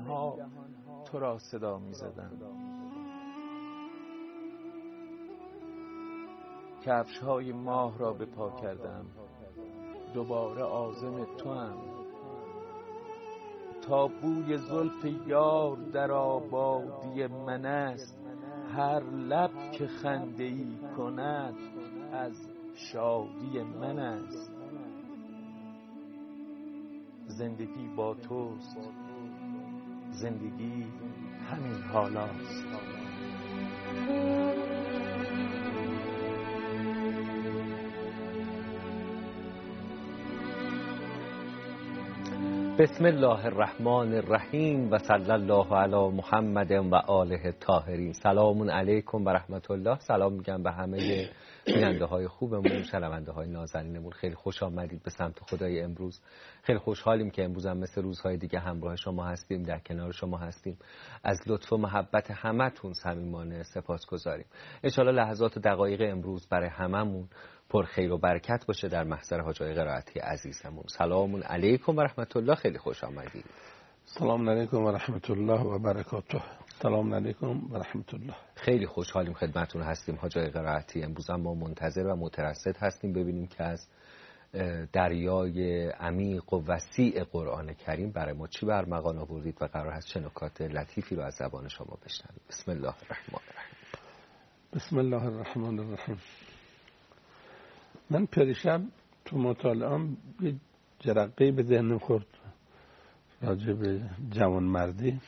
تو را صدا می زدن. کفش های ماه را به پا کردم، دوباره عازم تو هم. تا بوی زلف یار در آبادی من است، هر لب که خنده ای کند از شادی من است. زندگی با توست، زندگی همین حالاست. بسم الله الرحمن الرحیم و صلی الله علی محمد و آله الطاهرین. سلام علیکم و رحمت الله. سلام میگم به همه بیننده های خوبمون، شنونده های نازنینمون. خیلی خوش آمدید به سمت خدای امروز. خیلی خوشحالیم که امروز هم مثل روزهای دیگه همراه شما هستیم، در کنار شما هستیم. از لطف و محبت همتون صمیمانه سپاسگزاریم. ان شاء الله لحظات و دقایق امروز برای هممون پر خیر و برکت باشه در محضر حاج آقای قرائتی عزیزمون. سلام علیکم و رحمت الله. خیلی خوش آمدید. سلام علیکم و رحمت الله و برکاته. سلام علیکم و رحمت الله. خیلی خوشحالیم خدمتتون هستیم حاج آقای قرائتی. امروز هم ما منتظر و مترصد هستیم ببینیم که از دریای عمیق و وسیع قرآن کریم برای ما چی برمغان آوردید و قرار هست چه نکات لطیفی رو از زبان شما بشنویم. بسم الله الرحمن الرحیم. بسم الله الرحمن الرحیم. من پریشب تو مطالعام یه جرقه‌ای به ذهنم خورد راجع به جوانمردی.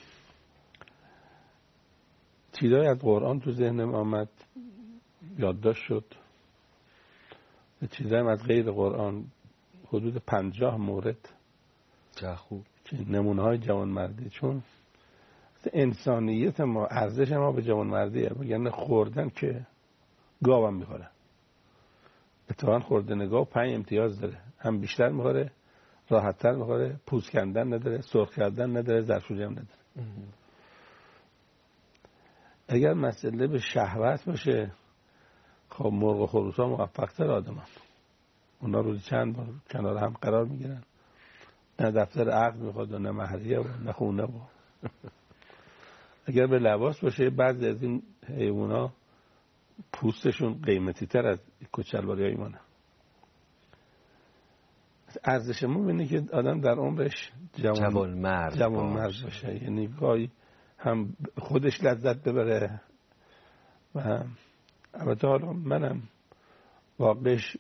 چیزایی از قرآن تو ذهنم آمد، یادداشت شد. چیزایی از غیر قرآن، حدود 50 مورد خوب که نمونه های جوانمردی. چون انسانیت ما، ارزش ما به جوانمردیه. یعنی خوردن که گاوم میخوره، اتفاقا خوردن گاو 5 امتیاز داره. هم بیشتر میخوره، راحتتر میخوره، پوست کندن نداره، سرخ کردن نداره، ظرفشویی هم نداره. اگر مسئله به شهوت باشه، خب مرغ و خروس ها موفق‌تر آدمان. اونا روزی چند بار کنار هم قرار میگیرن، نه دفتر عقد میخواد و نه مهریه و نه خونه و اگر به لباس باشه، بعضی از این حیونا پوستشون قیمتی تر از کچلواری های منه. ارزش ما اینه که آدم در عمرش جوان مرد باشه. یعنی گاهی هم خودش لذت ببره و هم البته حالا منم واقعش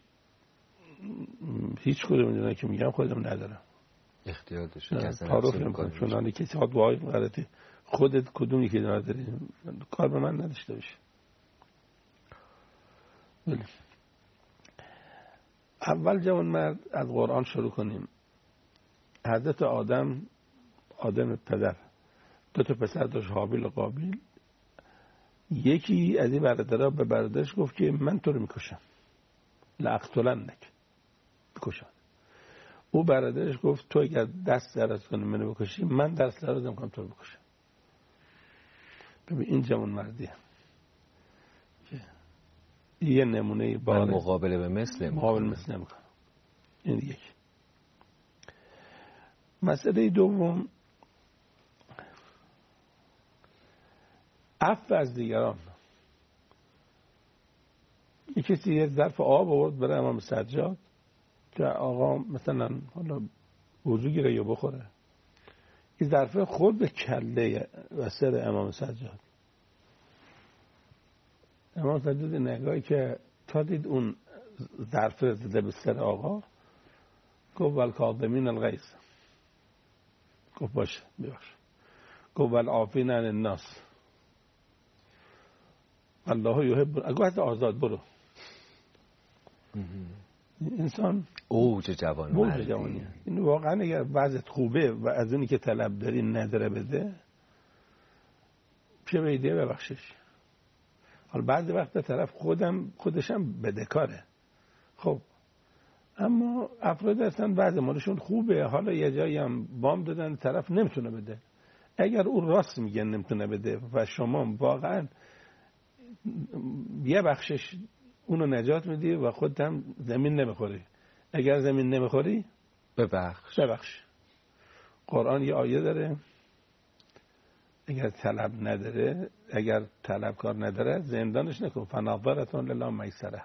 هیچ کدوم اینجا که میگم خودم ندارم، اختیار داشته تعارف نمیکنم. چون کسی ها دعای غلطی خودت کدومی که نداری کار به من نداشته باشه. اول جوان مرد از قرآن شروع کنیم. حضرت آدم پدر 2 پسر داشت، حابیل و قابیل. یکی از این برادرها به برادرش گفت که من تو رو میکشم، لاقتلنک، بکشم. او برادرش گفت تو اگر دست دراز کنی منو بکشی، من دست دراز نمیکنم تو رو بکشم. ببین این جوان مردیه. یه نمونه بارز مقابله به مثل نمیکنم. این یک. مسئله دوم، عفو از دیگران. یک کسی یه ظرف آب آورد برای امام سجاد که آقا مثلا حالا وضو گیره یا بخوره. این ظرف خورد به کله و سر امام سجاد. امام سجاد نگاهی که تا دید اون ظرف زده به سر آقا، گفت والکاظمین الغیظ، گفت باشه ببخش. گفت والعافین عن الناس الله یحب، گفت آزاد برو. انسان اوج جوانی. این واقعا اگر وضعیت خوبه و از اونی که طلب داری نداره بده، چه بیدیه ببخشش. حالا بعضی وقت طرف خودشم بدهکاره. خب اما افراد هستن بعضی مالشون خوبه، حالا یه جایی هم وام دادن طرف نمیتونه بده. اگر او راست میگن نمیتونه بده و شما واقعا یه بخشش اونو نجات میدی و خودت هم زمین نمیخوری. اگر زمین نمیخوری ببخش. قرآن یه آیه داره اگر طلب نداره، اگر طلبکار نداره زندانش نکن. فناظرتون لله میسره.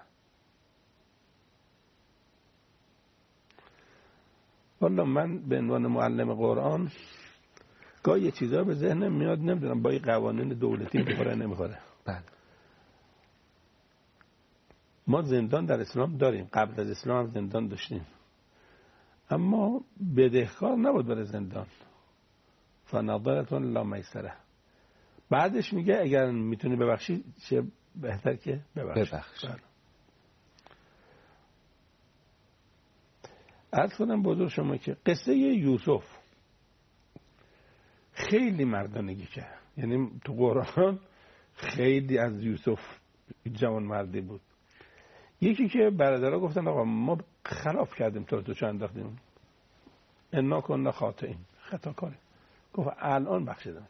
والا من به عنوان معلم قرآن گاهی یه چیزا به ذهنم میاد، نمیدونم با این قوانین دولتی میخوره نمیخوره. بله. ما زندان در اسلام داریم، قبل از اسلام هم زندان داشتیم، اما بدهکار نبود برای زندان. فناظرتون لا میسره. بعدش میگه اگر میتونی ببخشی چه بهتر که ببخش. عرض کنم بزرگ شما که قصه یوسف خیلی مردانگی کرد. یعنی تو قرآن خیلی از یوسف جوان مردی بود. یکی که برادرها گفتن آقا ما خلاف کردیم، تو چه انداختیم، انا کنا خاطئین، خطا کاریم. گفت الان بخشیدم،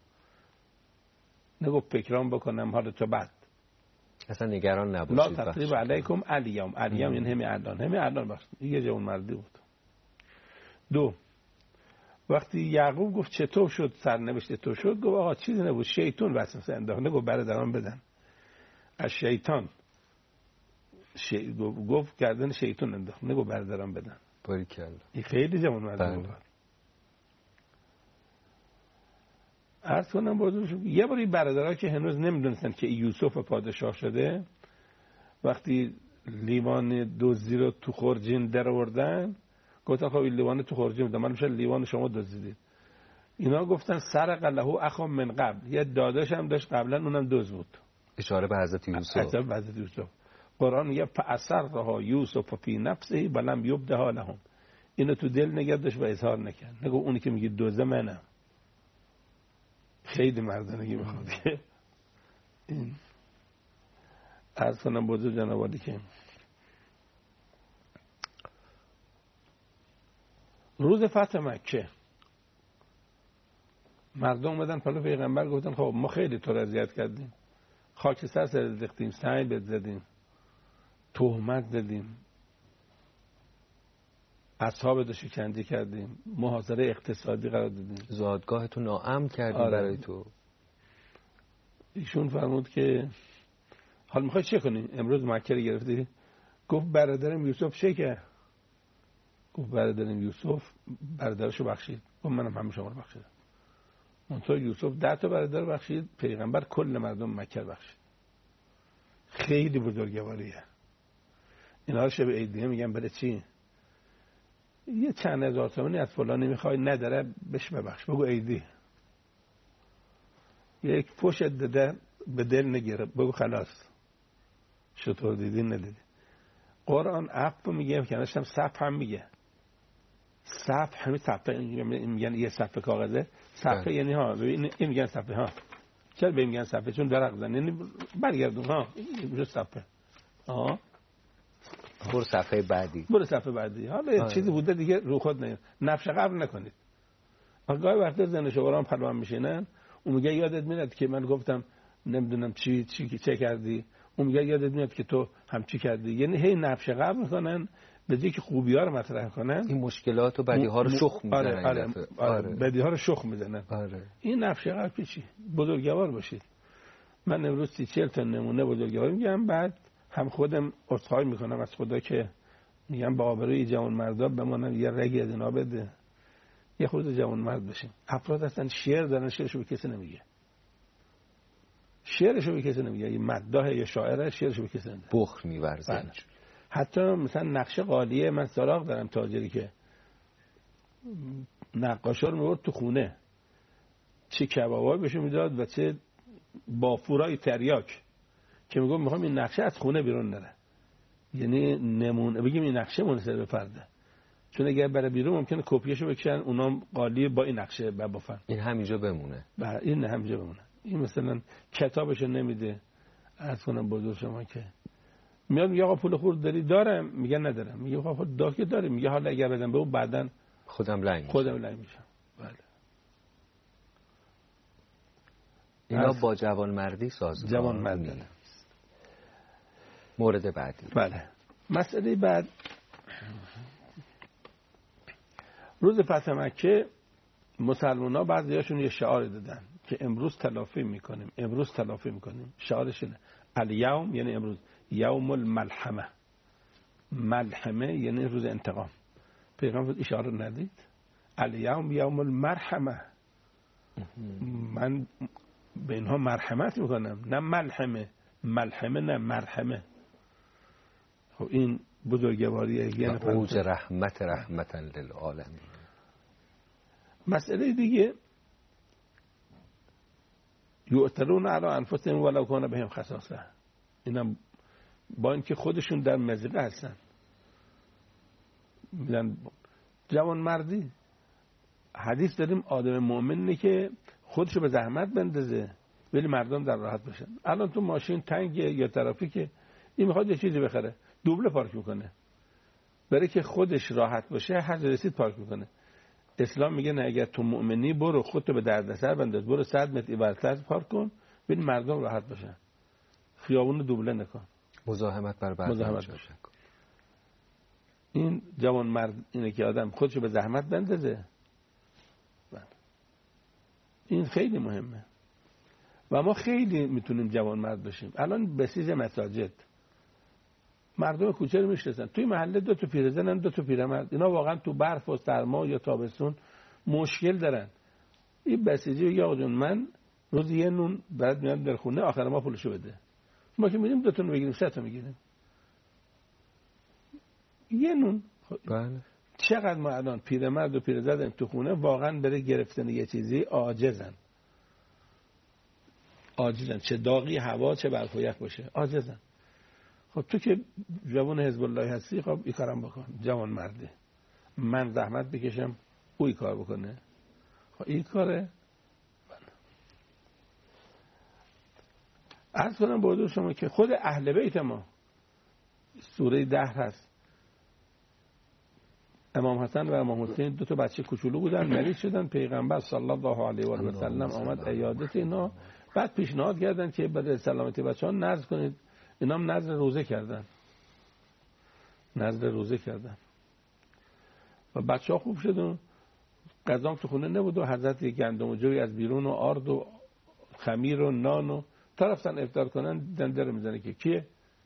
نگفت فکرام بکنم حالا تو بعد، اصلا نگران نباشید. لا تقریب علیکم الیوم. الیوم یعنی همین الان بخشید. یه جوان مردی بود. دو، وقتی یعقوب گفت چطور شد سرنوشت تو شد، گفت آقا چیزی نبود، شیطان وسوسه انداخت. نگفت برادران بدن، از شیطان گفت گردن شیطان انداخت، نگفت برادران بدن. باریکلا. این خیلی جوان مردی بود. عرض کنم بزرگشون یه باری برادرها که هنوز نمیدونستن که یوسف پادشاه شده، وقتی لیوان دزدی رو تو خورجین در آوردن، گفتن خب این لیوان تو خورجین بوده، من میشه لیوان شما دزدیدید. اینا گفتن سرق له اخ من قبل، یه داداش هم داشت قبلا، اونم دزد بود. اشاره به حضرت یوسف. قرآن میگه فاثرها یوسف فی نفسه ولم یبدها لهم. اینو تو دل نگه داشت و اظهار نکرد. نگو اونی که میگه دزد منم. خیلی مردانگی میخواد که این عرض کنم بزرگ جنابالی که روز فتح مکه مردم اومدن پلو پیغمبر، گفتن خب ما خیلی تو رو اذیت کردیم، خاک سر ریختیم، سنگ بهت زدیم، تهمت زدیم، اصحابتو شکنجه کردیم، محاصره اقتصادی قرار دادیم، زادگاهتو ناامن کردیم. برای تو. ایشون فرمود که حال میخوای چه کنی؟ امروز مکه رو گرفتی؟ گفت برادرم یوسف چه کرد؟ گفت برادرم یوسف برادرشو بخشید. گفت منم همه شما رو بخشیدم. منتها یوسف 10 تا برادر بخشید، پیغمبر کل مردم مکه بخشید. خیلی بزرگواریه. اینا شب عیدیه میگن برای چی؟ یه چند هزار تومانی از فلانی میخوای نداره بهش ببخش، بگو عیدی. یک فوش داده به دل نگیره، بگو خلاص شطور دیدی ندیدی. قرآن عفو میگه، کنارش هم صفح هم میگه. صفح همین صفحه میگن یه صفحه کاغذه. صفحه یعنی ها این میگن صفحه ها. چرا به میگن صفحه؟ چون درق زن، یعنی برگردون ها میشه صفحه. برو صفحه بعدی. برو صفحه بعدی. حالا یه چیزی بوده دیگه رو خود نه، نفش قبر نکنید. گاهی وقتا زن شوهرام پلوام میشینن، اون میگه یادت میاد که من گفتم نمیدونم چی چه کردی، اون میگه یادت میاد که تو هم چی کردی. یعنی هی نفش قبر میکنن به جای که خوبی‌ها رو مطرح کنن، این مشکلات و بدی‌ها رو شخم میزنن. آره. بدی‌ها رو شخم میزنن. این نفش قبر چی؟ بزرگوار باشید. من امروز 40 تا نمونه بزرگوار میگم، بعد هم خودم عذرخواهی میکنم از خدا که میگم با آبروی جوان مردا بمونن، یه رگی از اینا بده، یه خود جوان مرد بشیم. افراد هستن شعر دارن، شعرشو به کسی نمیگه، شعرشو به کسی نمیگه، یه مداح یا شاعره شعرشو به کسی نمیگه، بخل می‌ورزه. حتی مثلا نقشه قالیه، من سراغ دارم تاجری که نقاشا رو میبرد تو خونه، چه کبابایی بهشون میداد و چه بافورای تریاک، که میگم میخوام این نقشه از خونه بیرون نره. یعنی نمونه بگیم این نقشه منحصر به فرده، چون اگر برای بیرون ممکنه کپیاشو بکشن اونام قالی با این نقشه ببافن، این همینجا بمونه. این همینجا بمونه. این مثلا کتابشو نمیده. عرض کنم بزرگ شما که میاد میگه آقا پول خورد داری؟ دارم. میگه ندارم. میگه آقا داغ که داری. میگه حالا اگر بدم به اون بعدن خودم لنگ میشم. بله. اینا با جوانمردی سازگار. جوانمردی. مورد بعدی. بله. مسئله بعد، روز فتح مکه مسلمان‌ها بعضیاشون یه شعار دادن که امروز تلافی میکنیم، امروز تلافی میکنیم. شعارش اینه الیوم یعنی امروز، یوم الملحمه، ملحمه یعنی روز انتقام. پیغمبر اشاره ندید الیوم یوم المرحمه، من به اینها مرحمت میکنم، نه ملحمه، ملحمه نه مرحمه. خب این بزرگواریه. یعنی اوج رحمت رحمتا للعالمین. مسئله دیگه یؤثرون علی انفسهم ولو کان بهم خصاصه، اینا با اینکه خودشون در مضیقه هستن میگن جوان مردی. حدیث داریم آدم مؤمنی که خودشو به زحمت بندازه ولی مردم در راحت باشن. الان تو ماشین تنگه یا ترافیکه، این میخواد یه چیزی بخره، دوبله پارک میکنه برای که خودش راحت باشه، هر جا رسید پارک میکنه. اسلام میگه نه، اگر تو مؤمنی برو خودتو به دردسر بنداز، برو 100 متر اینورتر پارک کن ببین مردم راحت باشن، خیابون دوبله نکن، مزاحمت بر مزاحمت باشه. این جوان مرد اینه که آدم خودشو به زحمت بندازه. این خیلی مهمه و ما خیلی میتونیم جوان مرد باشیم. الان بسیج مساجد مردم کوچه رو میشناسن، توی محله 2 تا پیرزنن 2 تا پیرمرد، اینا واقعا تو برف و سرما یا تابستون مشکل دارن. این بسیجی یا آقا جون من روز یه نون بعد میاد در خونه، آخر ما پولشو بده. ما که میدیم 2 تا نون بگیریم 3 تا میگیریم، یه نون. بله. چقدر ما الان پیرمرد و پیرزن تو خونه واقعا برای گرفتن یه چیزی عاجزن، چه داغی هوا چه برف و یخ باشه عاجزن. خب تو که جوان حزب الله هستی، خب این کارم بکن، جوان مرده، من زحمت بکشم او این کار بکنه. خب این کاره. عرض کنم با شما که خود اهل بیت ما، سوره 10 هست، امام حسن و امام حسین 2 تا بچه کوچولو بودن، مریض شدن، پیغمبر صلی الله علیه و سلم آمد عیادت اینا، بعد پیشنهاد کردن که برای سلامتی بچه‌ها نذر کنید. اینا هم نذر روزه کردن و بچه‌ها خوب شدن. غذا تو خونه نبود و حضرت گندم و جوی از بیرون و آرد و خمیر و نان و طرفتن افطار کنن، دندر میزنه که کیه؟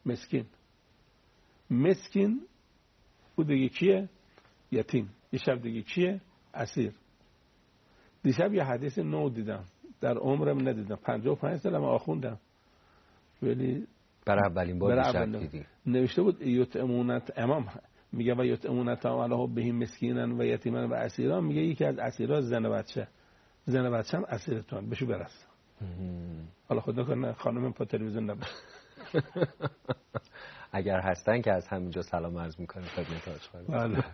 مسکین او دیگه کیه؟ یتیم. یه شب دیگه کیه؟ اسیر. دیشب یه حدیث نو دیدم، در عمرم ندیدم، 55 سالم آخوندم ولی برای اولین بار دیدی. نوشته بود یطعمونت، امام میگه و یطعمونت علیه بهم مسکینا و یتیما و اسیرا، میگه یکی از اسیرا زن بچه هم اسیرتون بشو برس. حالا خدا کنه خانم پا تلویزیون نباشه. اگر هستن که از همینجا سلام عرض میکنیم خدمت آشقال.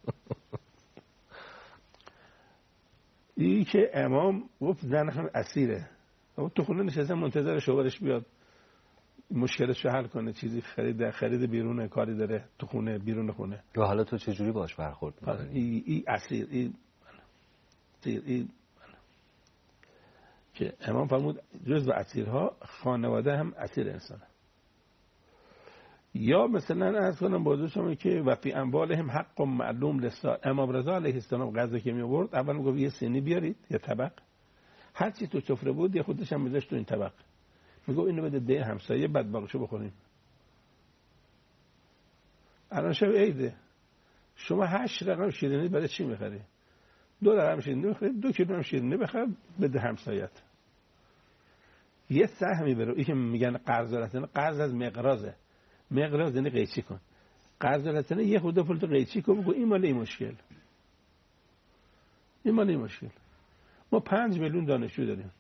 این که امام گفت زن هم اسیره، تو خونه نشسته منتظر شوهرش بیاد مشکلش رو حل کنه، چیزی خرید بیرون کاری داره تو خونه بیرون خونه. و حالا تو چجوری باش برخورد می‌کنی؟ این اسیر، این که امام فرمود جزو اسیرها خانواده هم اسیر انسانه. یا مثلا عرض کنم بازو شما که و فی اموالهم حق معلوم للسائل. امام رضا علیه السلام غذا که می آورد اول میگفت یه سینی بیارید، یه طبق، هر چی تو سفره بود یه خودش هم میذاشت تو این طبق، میگو اینو بده ده همسایه بعد باقیشو بخوریم. الان شب عیده، شما 8 رقم شیرینی برای چی میخری؟ 2 رقم شیرینی بخری، 2 کیلو هم شیرینی بخر بده همسایت. یه سهمی برو. این که میگن قرض رسانه، قرض از مقراضه. مقراض یعنی قیچی کن. قرض رسانه یه خورده پول تو قیچی کن، بگو این مال این مشکل. ما 5 میلیون دانشجو داریم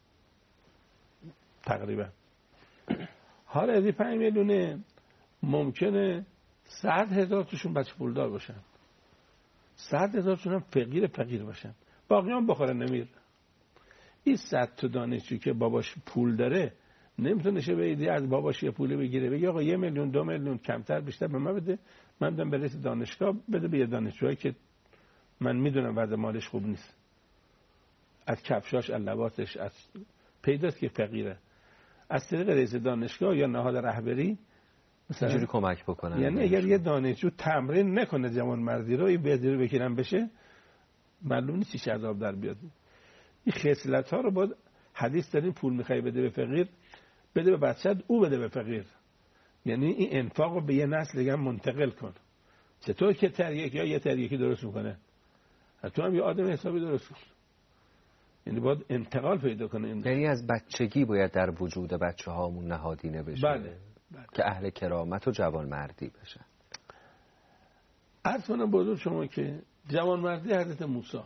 تقریبا. حالا از این 5 میلیونه ممکنه 100,000 توشون بچه پولدار باشن، 100,000 توشون هم فقیر باشن، باقی هم بخورن نمیر. این 100 تا دانشجو که باباش پول داره نمیتونه شه به از باباش یه پولی بگیره بگه آقا 1 میلیون 2 میلیون کمتر بیشتر به من بده، من بدم به رئیس دانشگاه بده به یه دانشجویی که من میدونم وضع مالش خوب نیست، از کفشاش از لباسش از پیداست که فقیره، از طریق رئیس دانشگاه یا نهاد رهبری مثلا اینجوری کمک بکنن. یعنی اگر یه دانشجو تمرین نکنه جوان مردی رو، این بدری بکیرن بشه، معلوم نیست چی عذاب در بیاد. این خصلت ها رو باید حدیث داریم پول میخوای بده به فقیر، بده به بچه‌ت، او بده به فقیر. یعنی این انفاق رو به یه نسل دیگه منتقل کن. چطور که تریک یا یه تریکی درست میکنه، تو هم یه آدم حسابی درست کن. یعنی باید انتقال پیدا کنه. یعنی از بچگی باید در وجود بچه هامون نهادینه بشه. بله. که اهل کرامت و جوانمردی بشن. عرض کنم بزرگ شما که جوانمردی حضرت موسی،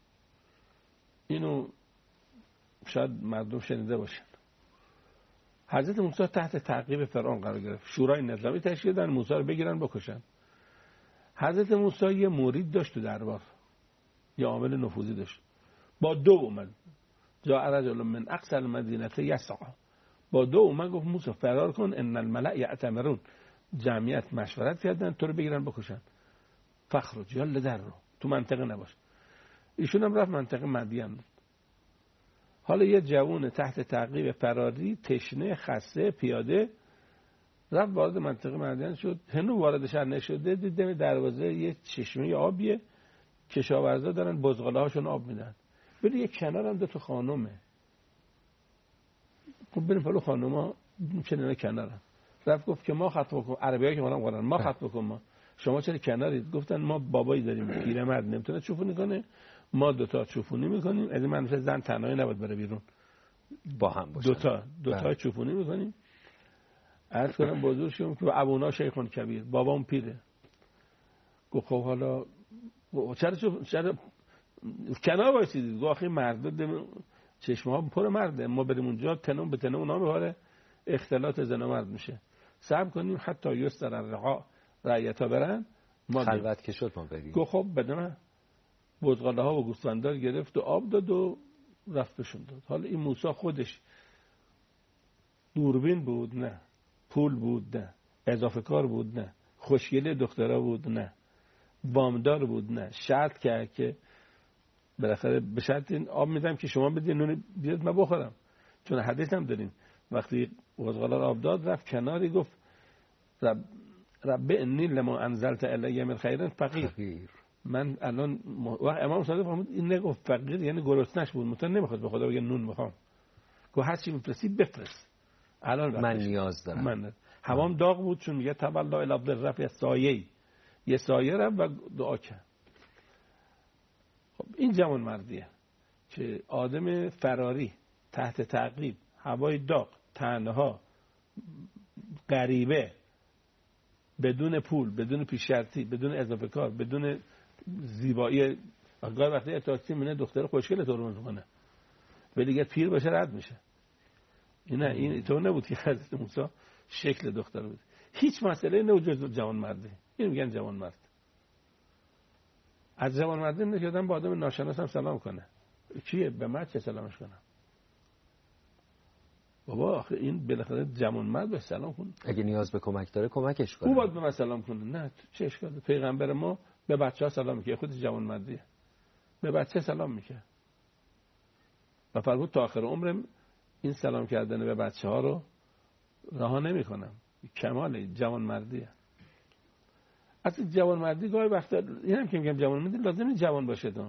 اینو شاید مردم شنیده باشن. حضرت موسی تحت تعقیب فرعون قرار گرفت، شورای نظامی تشکیل دادن موسی رو بگیرن بکشن. حضرت موسی یه مرید داشت تو دربار، یه عامل نفوذی داشت، با 2 اومد. جاء رجل من اقصى المدینه یسعی، با 2 اومد گفت موسی فرار کن، ان الملأ یأتمرون، جمعیت مشورت کردن تو رو بگیرن بکشن، فخرج یال در رو، تو منطقه نباش. ایشون هم رفت منطقه مدین. حالا یه جوون تحت تعقیب فراری، تشنه، خسته، پیاده، رفت وارد منطقه مدین شد. هنوز وارد شهر نشده، دیدم دروازه یه چشمه آبیه، کشاورزا دارن بزغاله هاشون آب میدن. ولی یه کنار هم 2 تا خانومه. خب بریم پلو خانوما چه کنارن. رفت گفت که ما خطبه کن، عربی‌ها که منم قرآن، ما خطبه کن، ما شما چرا کنارید؟ گفتن ما بابایی داریم پیرمرد نمیتونه چوفونی کنه، ما 2 تا چوفونی میکنیم. از این منظور زن تنهایی نباید بره بیرون، با هم باشن. 2 تا چوفونی میکنیم. عرض کنم بزرگ شدم که ابونا شیخون کبیر، بابام پیره. گفت خب حالا چرا کنار وایسیدید؟ گفت آخه مرد چشمه ها پر مرده، ما بریم اونجا تنم به تنم اونا میباره، اختلاط زن و مرد میشه. صبر کنیم حتی یستر الرقا، رعیتا برن، ما خلوت که شد ما بریم. گفت خب بده من. بزغاله ها و گوسفندار گرفت و آب داد و رفت بشون داد. حالا این موسی خودش دوربین بود نه، پول بود نه، اضافه کار بود نه، خوشگلی دخترا بود نه، وامدار بود نه، شرط کرد که بالاخره به شرط این آب میدم که شما بدین نون بیاد من بخورم. چون حدیث هم داریم وقتی بزغاله آب داد رفت کناری گفت رب انی لما انزلت الی من خیر فقیر. من الان امام صادق فرمود این نگفت فقیر یعنی گرسنه‌اش بود، مثلا نمیخواد به خدا بگه نون میخوام. گفت هر چی میفرستی بفرست، الان من نیاز دارم. من هوام داغ بود، چون میگه تولا الی عبد الرفع سایه، یه سایه رفت و دعا کرد. خب این جوان مردیه که آدم فراری، تحت تعقیب، هوای داغ، تنها، غریبه، بدون پول، بدون پیش شرطی، بدون اضافه کار، بدون زیبایی. اگر وقتی تاکسی مینه دختر خوشگل ترمز کنه ولی دیگه پیر باشه رد میشه. این تو نبود که حضرت موسی شکل دختر بود. هیچ مسئله نه جز جوان مرده. این میگن جوان مرد. از جوان مرده نشدن با آدم ناشناس هم سلام کنه. کیه؟ به من چه سلامش کنم؟ بابا آخه این بالاخره جوان مرد به سلام کنه. اگه نیاز به کمک داره کمکش کنه. او باید به من سلام کنه. نه چه اشکاله؟ پیغمبر ما به بچه‌ها سلام میکنه، خودش جوان مردیه. به بچه سلام میکنه. و فرمود تا آخر عمرم این سلام کردن به بچه‌ها رو رها نمی‌کنم. کمال جوان مردیه. اصلا جوان مردی گاهی وقتا اینم که میگم جوان مردی لازم نیست جوان باشه تو.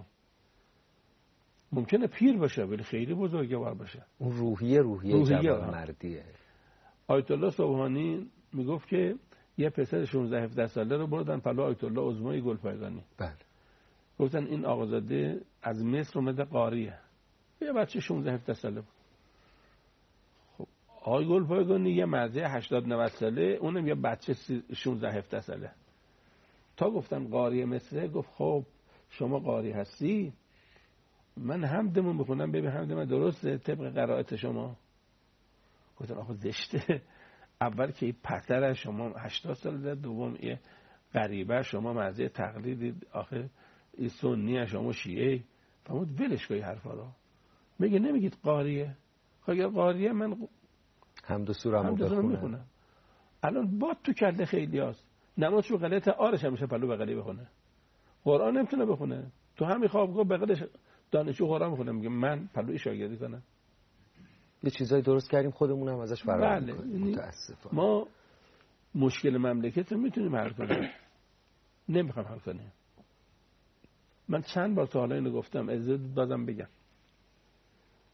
ممکنه پیر باشه ولی خیلی بزرگوار باشه. اون روحیه جوان مردیه. آیت الله سبحانی میگفت که یه پسر 16-17 ساله رو بردن پلو آیت الله عظمای گلپایگانی. بله. گفتن این آقازاده از مصر اومده قاریه. یه بچه 16-17 ساله بود. خب آقای گلپایگانی یه مرده 80-90 ساله، اونم یه بچه 16-17 ساله. تا گفتن قاری مصره، گفت خب شما قاری هستی، من حمدمون بخونم ببین حمد من درسته طبق قرائت شما. گفتن آخه زشته، اول که این پسر شما 80 سال ده، دوم یه غریبه شما مرزه تقلیدید، آخه این سنی شما شیعه. فرمود ولش کنید حرفا رو. میگه نمیگید قاریه. خب اگر قاریه من حمد و سورم میخونم. الان باد تو کله خیلی هست، نمازشو غلط آرش همیشه پلو بغلی بخونه، قرآن نمیتونه بخونه. تو همین خوابگاه بغلش دانشجو قرآن میخونه، میگه من پلوی شاگردی کنم. یه چیزایی درست کردیم خودمون هم ازش فرار میکنیم. متاسفانه ما مشکل مملکت رو میتونیم حل کنیم، نمیخوام حل کنیم. من چند بار تا حالا اینو گفتم، اجازه بازم بگم.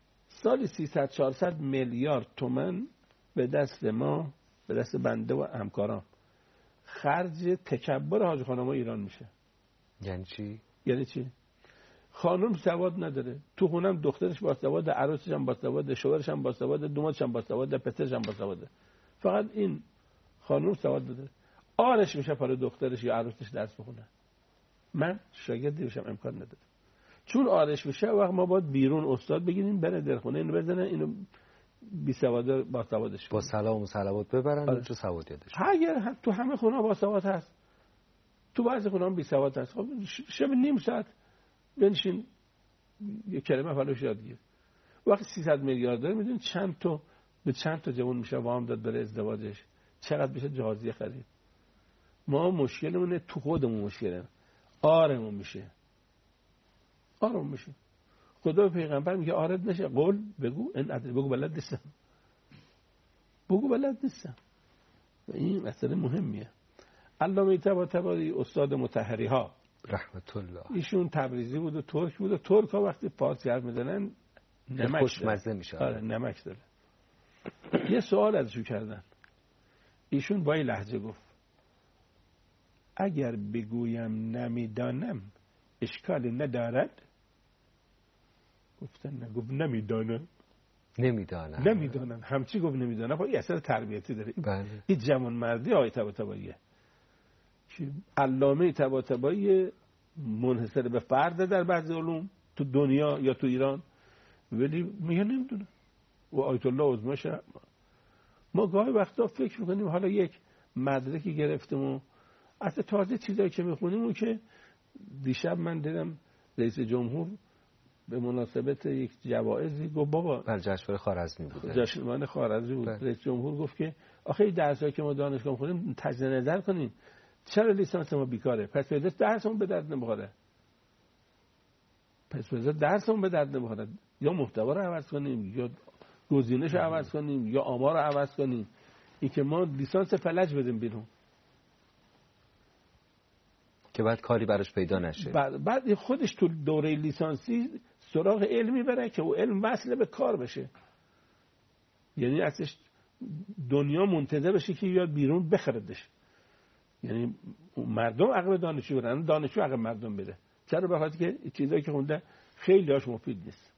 سالی 300-400 میلیارد تومان به دست ما، به دست بنده و همکاران خرج تکبر حاج خانم ایران میشه. یعنی چی؟ یعنی چی؟ خانم سواد نداره، تو خونم دخترش باسواد، عروسش هم باسواد، شوهرش هم باسواد، دوماتش هم باسواد، پسرش هم باسواد. فقط این خانم سواد داره. آرش میشه برای دخترش یا عروسش درس بخونه. من شاگردی بشم امکان نداره. چون آرش میشه وقت ما باید بیرون استاد بگیریم بره در خونه اینو بزنه، اینو بی سواد با سوادش با سلام و صلوات ببرن و چه سواد یادش. اگر تو همه خونه با سواد هست، تو بعضی خونه هم بی سواد هست. خب شب نیم ساعت بنشین یه کلمه فلوش یاد گیر. وقتی 300 میلیارد داره میدونی به چند تا جوان میشه وام داد بره ازدواجش، چقدر بشه جهازیه خرید. ما مشکلمونه تو خودمون، مشکلمون آرمون میشه. خدا به پیغمبر میگه آرد نشه، قول بگو بلد نیستم. این مسئله مهمیه. علامه طباطبایی استاد مطهری ها رحمت الله، ایشون تبریزی بود و ترک بود و ترک ها وقتی فارسی حرف میزنن نمک خوشمزه میشه. آره نمک داره. یه سوال ازشون کردن، ایشون با این لهجه گفت اگر بگویم نمیدانم اشکالی ندارد؟ گفتن نه. گفت نمیدانم. همچی گفت نمیدانم. خب این اثر تربیتی داره. بله. این جوان مردی آقای طباطباییه. علامه طباطبایی منحصر به فرد در بعضی علوم تو دنیا یا تو ایران، ولی میگه نمیدونم. و آیت الله عظما ما گاهی وقتا فکر میکنیم حالا یک مدرکی گرفتیم و اصلا تازه چیزایی که میخونیم اون که دیشب من دیدم رئیس جمهور به مناسبت یک جوایزی گفت بابا جشنواره خوارزمی بود. جشنواره خوارزمی بود. رئیس جمهور گفت که آخه این درسایی که ما دانشگاه میخونیم تجزیه نظر کنیم، چرا لیسانس ما بیکاره؟ پس بذار درسمون به درد نمیخوره. یا محتوا رو عوض کنیم، یا گزینش رو عوض کنیم، یا آمار رو عوض کنیم. این که ما لیسانس فلج بدیم بیرون که بعد کاری براش پیدا نشه. بعد خودش تو دوره لیسانسی سراغ علمی بره که او علم وصل به کار بشه. یعنی اصلش دنیا منتظر بشه که یاد بیرون بخردش. یعنی مردم عقب دانشجو برن، دانشجو عقب مردم بره. چرا؟ به خاطر که چیزایی که خونده خیلی هاش مفید نیست.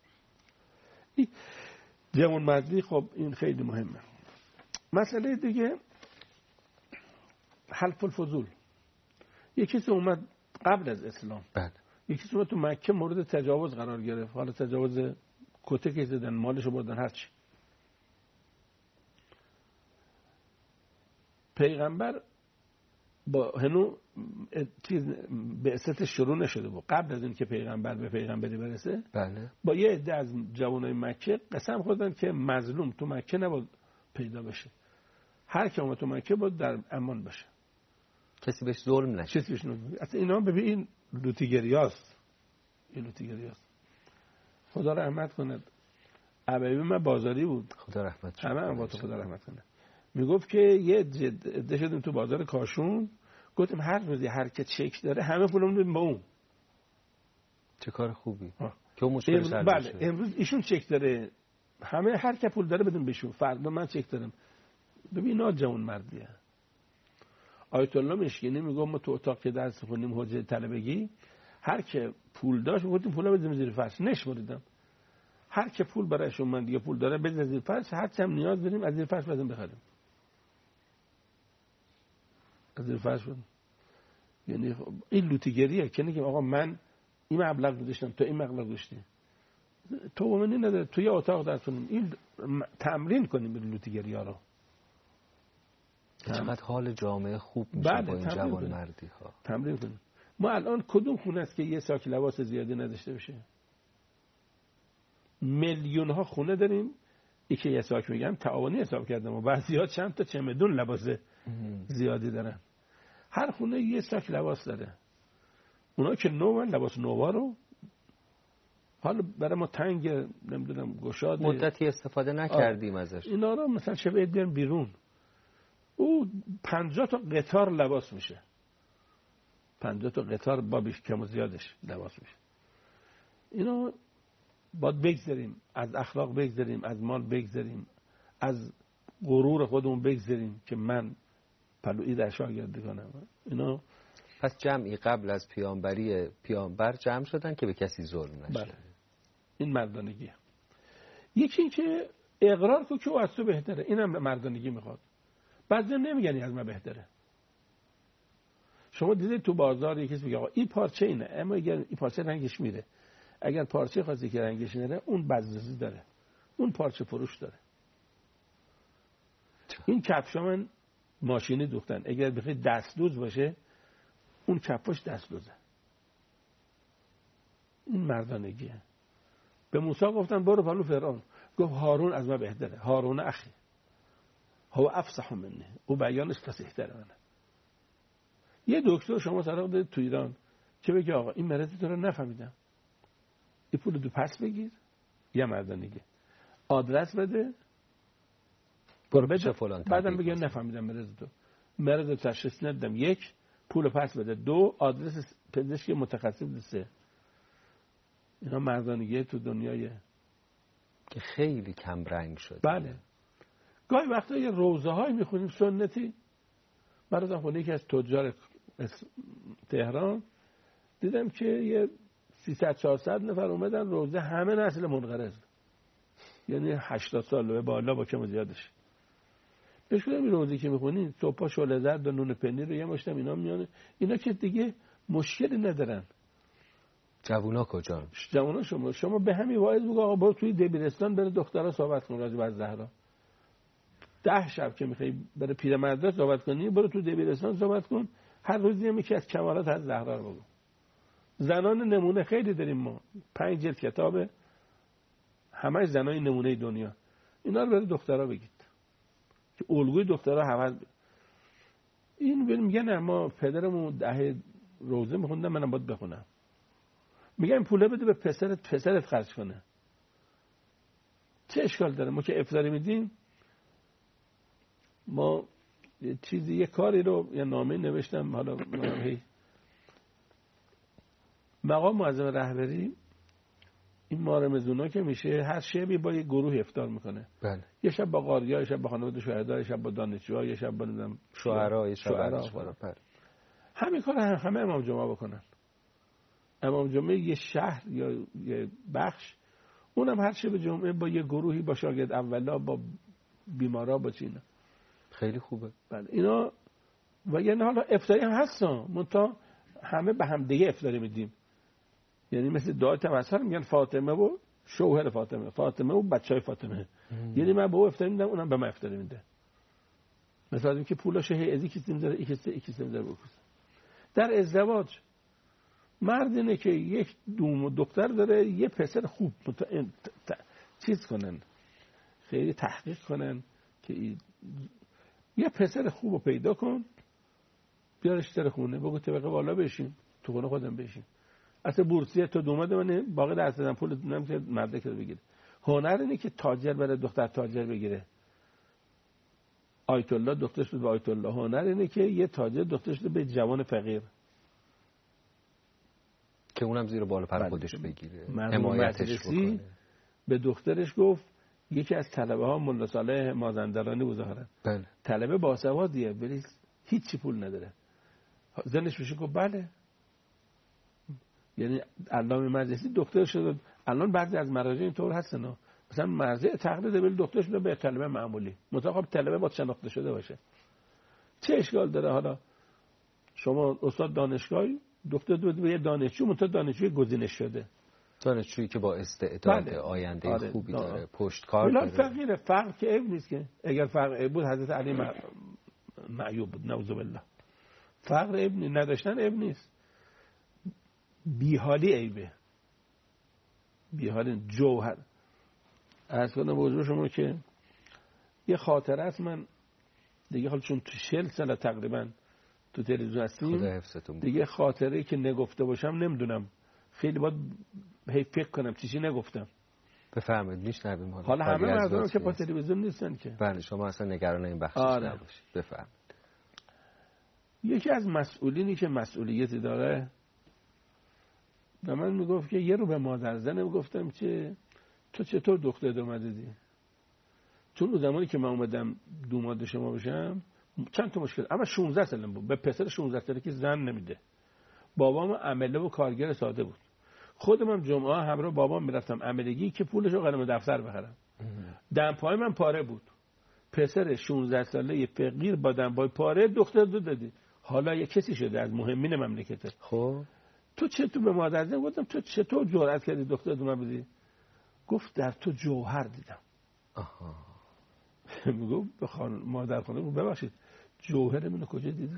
جوان مردی خب این خیلی مهمه. مسئله دیگه حلف الفضول. یکی کسی اومد قبل از اسلام، یکی کسی اومد تو مکه مورد تجاوز قرار گرفت، حالا تجاوز کته که زدن، مالشو بردن، هرچی. پیغمبر با هنو چیز بعثت شروع نشده بود، قبل از این که پیغمبر به پیغمبری برسه با یه عده از جوانای مکه قسم خوردن که مظلوم تو مکه نباید پیدا بشه، هر کی اومد تو مکه باید در امان باشه، کسی بهش ظلم نشه. اصلا اینا ببین لوتیگریاست. این لوتیگریاست. خدا رحمت کنه. ابوی من بازاری بود، خدا رحمت کنه. همه با تو خدا رحمت کنه. میگفت که یه عده شدیم تو بازار کاشون، گفتم هر روزی هر که چک داره همه پولمون بدیم با اون. چه کار خوبی که اون مشکل سر بشه. بله امروز ایشون چک داره، همه هر که پول داره بدیم بهشون، فردا من چک دارم. ببین اینا جوان مردیه. آیت الله مشکینی میگم ما تو اتاق که درس خوندیم حجه طلبگی، هر که پول داشت گفتیم پولا بزنیم زیر فرش، نشمردم. هر که پول برایش اومد یا پول داره بزنیم زیر فرش، هر چی هم نیاز داریم از زیر فرش بزنیم بخریم. از زیر فرش بدیم. یعنی این لوتیگریه که نگیم آقا من این مبلغ داشتم تو این مبلغ داشتی، تو منی نداره، تو یه اتاق درس خوندیم. این تمرین کنیم این لوتیگری‌ها رو. چقدر حال جامعه خوب میشه با این جوان مردی ها. تمرین کنیم. ما الان کدوم خونه است که یه ساک لباس زیادی نداشته باشه؟ میلیون ها خونه داریم. یکی یه ساک میگم تعاونی حساب کردم و بعضی‌ها چند تا چمدون لباس زیادی دارن. هر خونه یه ساک لباس داره. اونا که نوون لباس نووا رو حالا برای ما تنگ نمیدونم گشاد مدتی استفاده نکردیم ازش. اینا رو مثلا شبه بیان بیرون، او 50 تا قطار لباس میشه. 50 تا قطار با بیش کم و زیادش لباس میشه. اینا باید بگذاریم، از اخلاق بگذاریم، از مال بگذاریم، از غرور خودمون بگذاریم که من پلویی در شاگردی کنم. اینا پس جمعی قبل از پیامبری پیامبر جمع شدن که به کسی ظلم نشه. بله. این مردانگیه. یکی این که اقرار کن که او از تو بهتره، اینم مردانگی میخواد. بعضی نمیگن از من بهتره. شما دیدید تو بازار یکی میگه آقا این پارچه اینه، اما اگر این پارچه رنگش میره، اگر پارچه خواستی که رنگش نره، اون بزازی داره، اون پارچه فروش داره. این کفشا من ماشینی دوختن، اگر بخوای دستدوز باشه اون کفاش دستدوزه. این مردانگیه. به موسی گفتن برو پلو فرعون، گفت هارون از من بهتره، هارون اخی هو افصح منه، او بیانش فصیح‌تره منه. یه دکتر شما سراغ دارید تو ایران که بگه آقا این مرض تو رو نفهمیدم، این پول دو پس بگیر، یه مردانگی، آدرس بده، برو بده فلان، بعدم بگه نفهمیدم مرض تو تشخیص ندادم، یک، پول پس بده، دو، آدرس پزشک متخصص، سه. اینا مردانگی تو دنیای که خیلی کم رنگ شده. بله. گاهی وقتا یه روزه های میخونیم سنتی. من رفتم خونه یکی از تجار تهران، دیدم که یه 300-400 نفر اومدن روزه، همه نسل منقرض، یعنی 80 سال به بالا با کم زیادش. بهش گفتم این روزی که میخونین صبح شعله زرد و نون پنیر رو یه مشتم اینا میانه، اینا که دیگه مشکلی ندارن. جوونا کجا؟ جوونا شما به همین واعظ بگو آقا برو توی دبیرستان بره دخترها صحبت کن راجع به زهرا. 10 شب که میخوای بره پیرمردا صحبت کنی، برو تو دبیرستان صحبت کن، هر روز یکی از کمالات از زهرا رو بگو. زنان نمونه خیلی داریم ما، 5 جلد کتابه، همه زنای نمونه دنیا. اینا رو بره دخترها بگید که الگوی دخترها حوض. این میگن ما پدرمون ده روزه میخوندن، منم باید بخونم. میگن پوله بده به پسرت خرج کنه. چه اشکال داره؟ ما که افطاری میدیم، ما یه کاری رو یه نامه نوشتم، حالا مقام معظم رهبری این ماه رمضان که میشه هر شبی با یه گروه افطار میکنه. بله. یه شب با قاری‌ها، یه شب با خانواده شهدا، یه شب با دانشجوها، یه شب با شعرا، یه شب همین کار همه امام جمعه بکنن. امام جمعه یه شهر یا یه بخش، اونم هر شب جمعه با یه گروهی، با شاگرد اولا، با بیمارا، با چینا. خیلی خوبه. بله اینا. و یعنی حالا افطاری هم هستن، منتها همه به هم دیگه افطاری میدیم. یعنی مثل دعای توسل میگن فاطمه و شوهر فاطمه، فاطمه و بچهای فاطمه. یعنی من به او افطاری میدم، اونم به من افطاری میده. مثلا اینکه که پولاشه هی ازی کسی میذاره، کسی میذاره بکوسه. در ازدواج مرد اینه که یک دختر داره، یه پسر خوب چیز کنن، خیلی تحقیق کنن که یه پسر خوب رو پیدا کن، بیارش در خونه، بگو طبقه بالا بشین، تو خونه خودم بشین. اصلا بورسیه تو دومده منه باقی درس دادن، پول نمیشه مرد که بگیره. هنر اینه که تاجر بره دختر تاجر بگیره. آیت الله دخترش بود به آیت الله. هنر اینه که یه تاجر دخترش به جوان فقیر، که اونم زیر بال پر خودش بگیره، حمایتش بکنه. به دخترش گفت، یکی از طلبه ها ملا صالح مازندرانی بود ظاهرا. بله. طلبه باسوادیه ولی هیچی پول نداره. زنش میشه گفت بله. یعنی علامه مجلسی دکتر شد. الان بعضی از مراجع اینطور هستن، مثلا مرجع تقلید ولی دکتر شده به طلبه معمولی، متأخر طلبه با شناخته شده باشه. چه اشکال داره؟ حالا شما استاد دانشگاهی، دکتر دو به دانشجو، منتها دانشجوی گزینش شده، دانشجویی که با استعداد بله. آینده خوبی داره، پشتکار داره. فقیره. فقر که عیب نیست که. اگر فقر عیب بود حضرت علی معیوب بود، نعوذ بالله. فقر عیب نیست، نداشتن عیب نیست. بیحالی عیبه. بیحالی جوهر. عرض کنم به حضور شما که یه خاطره است، من دیگه حالا چون تو 40 سال تقریبا تو تلویزیون هستیم، دیگه خاطره که نگفته باشم نمیدونم، خیلی باید فکر کنم چیزی نگفتم. بفرمایید میشنویم. حالا همه مردم که با تلویزیون نیستن که. بله شما اصلا نگران این بخشش نباشید. بفرمایید. یکی از مسئولینی که مسئولیتی داره به من میگفت که یه رو به مادر زنم گفتم که تو چطور دختر دوم دیدی؟ چون اون زمانی که من اومدم دوماد شما بشم چند تا مشکل، اما 16 سالم بود. به پسر 16 ساله که زن نمیده. بابام عمله و کارگر ساده بود. خودم هم جمعه همراه بابام میرفتم عملگی که پولشو قلم دفتر بخرم. دمپای من پاره بود. پسر 16 ساله فقیر با دمپای پاره دختر دادی. حالا یه کسی شده از مهمین مملکته. خب تو چطور به مادر زن گفتم تو چطور جرأت کردی دختر دو من بدی؟ گفت در تو جوهر دیدم. آها. میگم به مادر خانه ببخشید جوهر منو کجا دیدی؟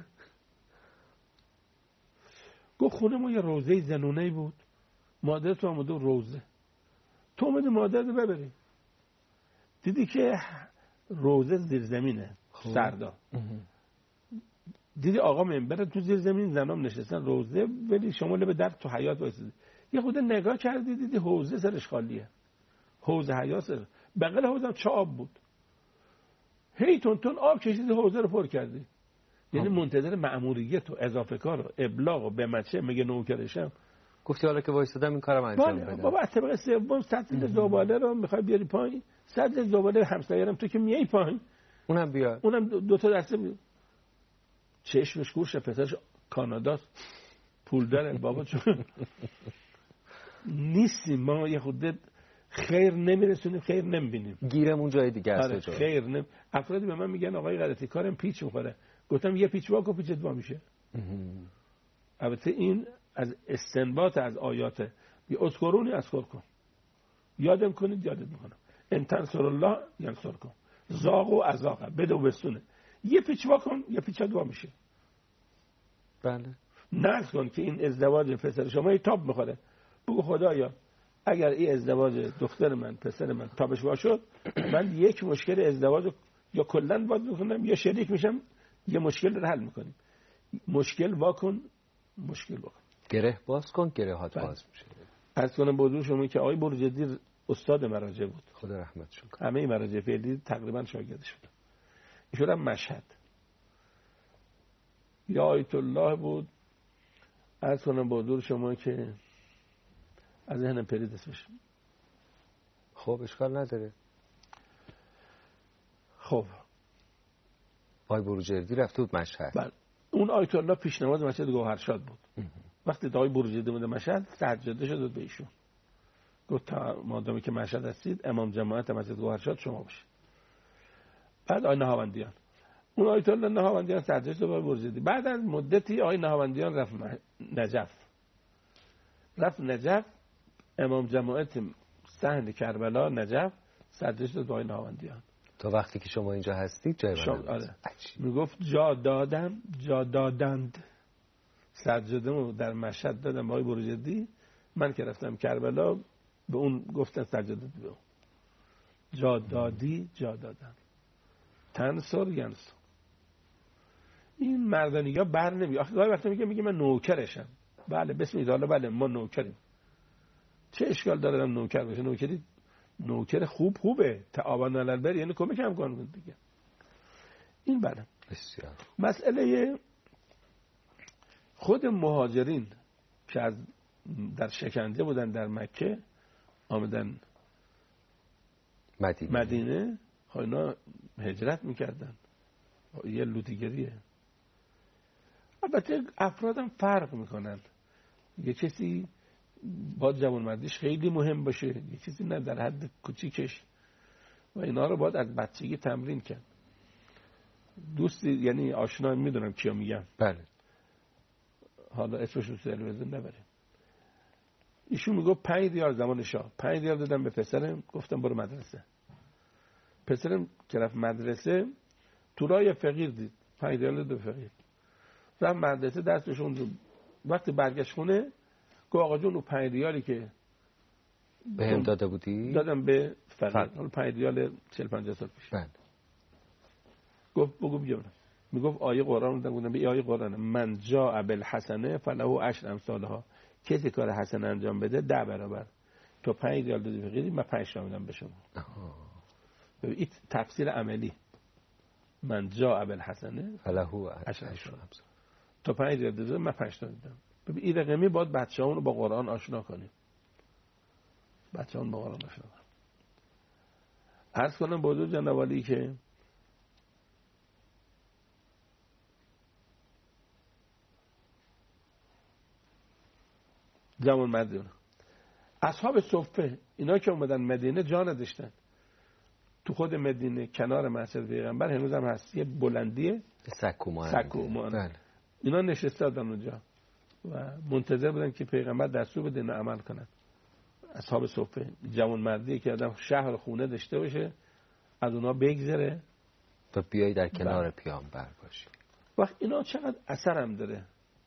گفت خونه ما یه روضه زنونه بود، مادر تو آمده روضه، تو اومدی مادر رو ببری، دیدی که روضه زیر زمینه سردا، دیدی آقا منبر تو زیر زمین زنام نشستن روضه، ولی شما لب در تو حیاط وایسیدی، یه خود نگاه کردی دیدی حوضه سرش خالیه، حوض حیاط سر بغل حوضم چه آب بود، هی تون آب کشیدی حوضه رو پر کردی. یعنی منتظر مأموریت و اضافه کار و ابلاغ و به مچه میگه نوکرشم. گفتی حالا که وایسادم این کارم انجام بدم. بابا از طبقه سوم سطل زباله رو میخوای بیاری پایین، سطل زباله همسایه‌ام تو که میای پایین اونم بیار، اونم دو تا دسته میاد. چشمش گوش پسرش کاناداست، پول داره بابا چون نیستیم ما یه خود خیر نمیرسونیم خیر نمیبینیم، گیرمون جای دیگه است. خیر افرادی به من میگن آقای غلطی کارم پیچ میخوره، گفتم یه پیچ واکو پیچ دوا میشه. البته این از استنباط از آیات بی اذکرونی اذکر کن، یادم کنید یادت میکنم، ان تنصر الله ینصرکم، زاغ و ازاغ بده و بستونه، یه پیچ واکن یه پیچ دوا میشه. بله نقص کن که این ازدواج پسر شما یه تاب میخوره، بگو خدایا اگر این ازدواج دختر من پسر من تابش وا شد، من یک مشکل ازدواج یا کلا باید بکنم یا شریک میشم، یه مشکل رو حل میکنیم. مشکل واکن، مشکل واکن، گره باز کن، گره هات باز میشه. از کنم بودو شما که آقای برجدی استاد مراجع بود، خدا رحمتش کنه، همه مراجع فعلی تقریبا شاگردش بود. ایشون هم مشهد یا آیت الله بود. از کنم بودو شما که از ذهنم پرید اسمش. خب اشکال نداره. خب آقای بروجردی رفته بود مشهد. بله. اون آیت الله پیشنماز مسجد گوهرشاد بود. وقتی آقای بروجردی بود مشهد سجاده شد به ایشون، گفت تا مادامی که مشهد هستید امام جماعت مسجد گوهرشاد شما باشید. بعد آقای نهاوندیان، اون آیت الله نهاوندیان سجاده شد به بروجردی. بعد از مدتی آقای نهاوندیان رفت نجف، امام جماعت صحن کربلا نجف سجاده شد به آقای نهاوندیان. تا وقتی که شما اینجا هستید جای من آره. میگفت جا دادند، سجاده‌مو در مشهد دادم آقای بروجردی، من که رفتم کربلا به اون گفتن سجاده به اون، جا دادی جا دادن، تنصر ینصر. این مردانی‌ها بر نمیاد. آخه گاهی وقتا میگه من نوکرشم. بله بسم الله، بله ما نوکریم، چه اشکال داره نوکر باشه؟ نوکر خوبه، تعاون علی البر، یعنی کمک هم کن دیگه. این بله. بسیار مسئله خود مهاجرین که از در شکنجه بودن در مکه آمدن مدینه، اینا هجرت میکردن، یه لوتیگریه. البته افرادم فرق میکنن، یه کسی با جوانمردیش خیلی مهم باشه، یه کسی نه در حد کوچیکش، و اینا رو باید از بچگی تمرین کرد. دوستی یعنی آشنا میدونم کیا میگم، بله حالا اسمش رو تلویزیون نبریم. ایشون میگه 5 ریال زمان شاه، 5 ریال دادم به پسرم، گفتم برو مدرسه. پسرم که رفت مدرسه تو راه فقیر دید، 5 ریال داد به فقیر، رفت مدرسه دستشون رو. وقتی برگشت خونه گفت آقا جون اون 5 ریالی که بهم داده بودی دادم به فقیر، اون 5 ریال 40-50 سال پیش. بله. گفت بگو بیارم. میگفت آیه قرآن رو گفتم به آیه قرآن من جاء بالحسنه فله 10 امثالها، کسی کار حسن انجام بده 10 برابر. تو 5 ریال دادی فقیری، من 5 تا میدم به شما. ببین این تفسیر عملی، من جاء بالحسنه فله 10 تو 5 ریال دادی من 5 تا میدم. ببین این رقمی باید بچه‌هامون رو با قرآن آشنا کنیم، بچه‌هامون با قرآن آشنا کنیم. عرض کنم با حضور جناب عالی که جوان مردونه اصحاب صفه اینا که اومدن مدینه جا نداشتن. تو خود مدینه کنار مسجد پیغمبر هنوز هم هست یه بلندیه سکومان بله. اینا نشستادن اونجا و منتظر بودن که پیغمبر دستور بده اینا عمل کنن. اصحاب صفه جوان مردی که آدم شهر خونه داشته باشه از اونا بگذره و بیایی در کنار پیامبر باشی. وقت اینا چقدر اثر هم داره.